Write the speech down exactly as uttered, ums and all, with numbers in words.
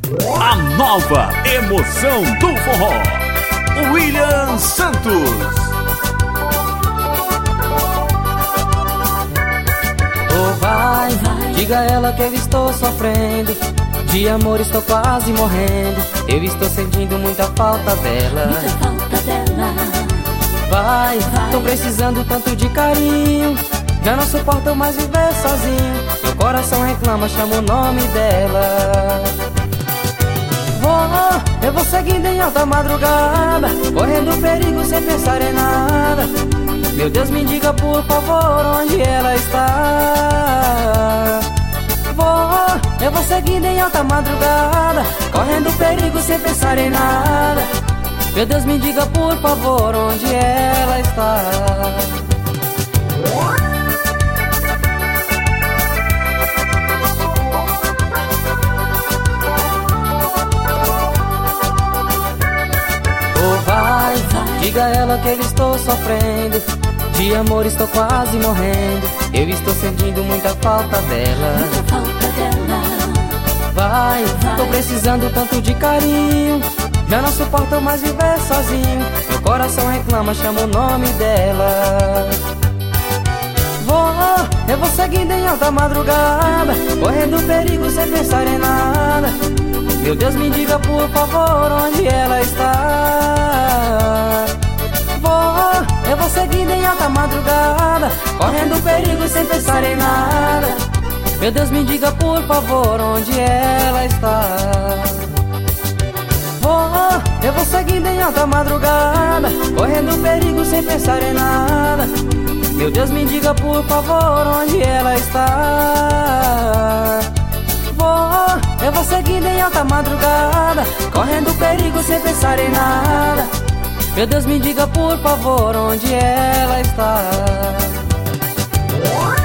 A nova emoção do forró, William Santos. Oh, vai, vai, diga a ela que eu estou sofrendo. De amor estou quase morrendo. Eu estou sentindo muita falta dela. Muita falta dela. Vai, vai, tô precisando tanto de carinho. Já não suporto mais viver sozinho. Meu coração reclama, chama o nome dela. Vou, eu vou seguindo em alta madrugada, correndo perigo sem pensar em nada. Meu Deus, me diga por favor onde ela está. Vou, eu vou seguindo em alta madrugada, correndo perigo sem pensar em nada. Meu Deus, me diga por favor onde ela está. Oh, vai, vai, diga a ela que eu estou sofrendo. De amor estou quase morrendo. Eu estou sentindo muita falta dela. Muita falta dela. Vai, vai, tô precisando tanto de carinho. Já não suporto mais viver sozinho. Meu coração reclama, chama o nome dela. Vou, eu vou seguindo em alta madrugada, correndo perigo sem pensar em nada. Meu Deus, me diga por favor onde ela está. Vou, eu vou seguindo em alta madrugada, correndo perigo sem pensar em nada. Meu Deus, me diga por favor onde ela está. Vou, eu vou seguindo em alta madrugada, correndo perigo sem pensar em nada. Meu Deus, me diga por favor onde ela está. Vou, eu vou seguindo em alta madrugada, correndo perigo sem pensar em nada. Meu Deus, me diga por favor onde ela está.